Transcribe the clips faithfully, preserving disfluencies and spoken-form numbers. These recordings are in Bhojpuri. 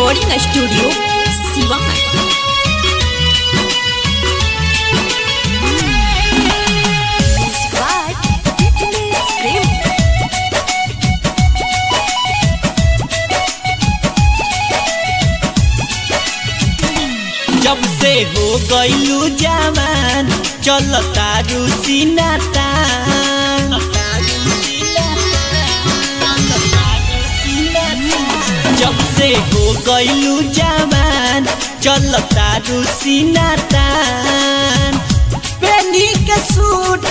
Recording studio Siwan. जब से हो गईलू जवान चलता रूसी नाता, जब से हो गईलू जवान चलता रूसी नाता, पेनी के सूट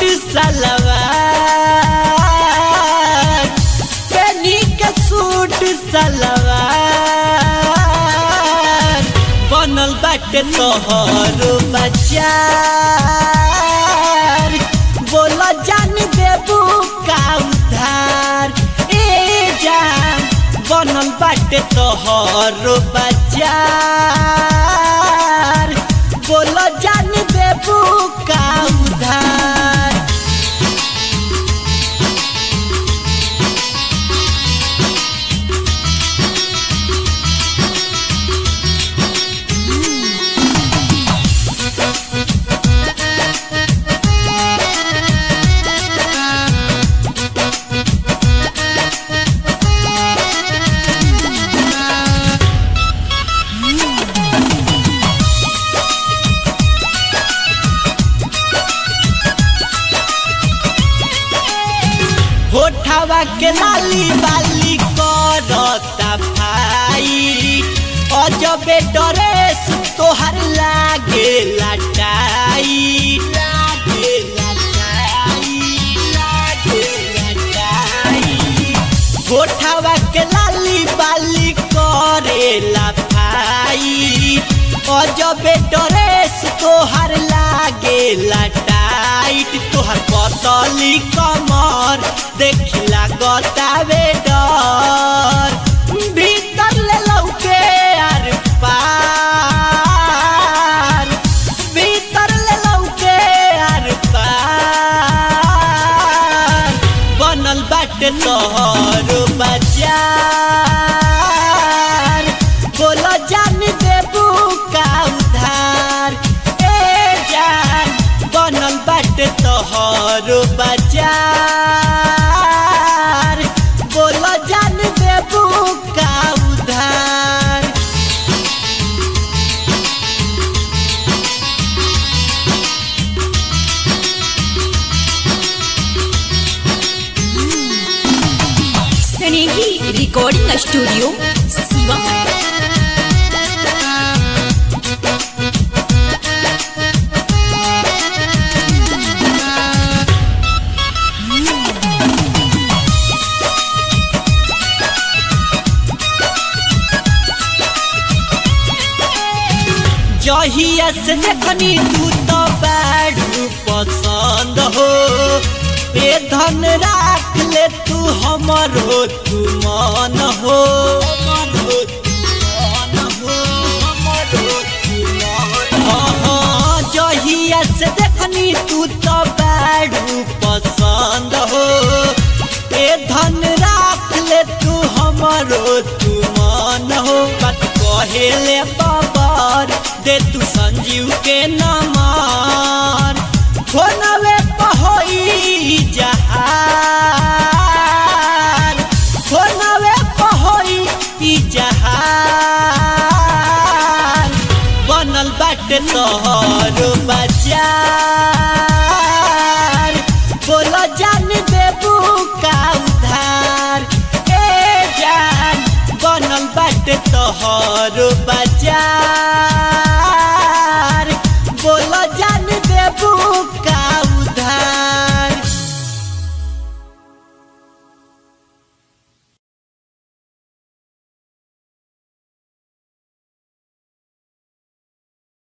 सलवार, पेनी के सूट सलवार बनल बाटे तोहर बाजार। बोला जान देबू का उधार ए जान, बनल बाटे तोहर बाजार। बोला जान देबू का उधार। होठवा के लाली बाली करता भाई, अजबे ड्रेस तोहर लागे लटाई, लागे लटाई, लागे लटाई। होठवा के लाली बाली करेला भाई, अजबे ड्रेस तोहर लागे लटाई। तोहर पतली कमर देखिला गतावे डर, भीतर ले लौके आर पार, भीतर ले लौके आर पार। बनल बाटे तोहर बाजार। बोला जान देबू का उधार ए जान, बनल बाटे तोहर बाजार। बोला जान देबू का उधार। Snehi recording studio Siwan. जहिया से देखनी तू तो बड़ू पसंद हो, ए धन राख ले तू हमरो तू मन हो, हमरो तू मन हो, हमरो तू मन हो। जहिया से देखनी तू तो बड़ू पसंद हो, ए धन राख ले तू हमरो तू मन हो। बात कहेले बाबर दे तू संजीव के नंबर, फोनवे पहोई जहार, फोनवे पहोई जहार। बनल बाटे तोहर बाजार। बोला जान देबू का उधार ए जान, बनल बाटे तोहर बाजार।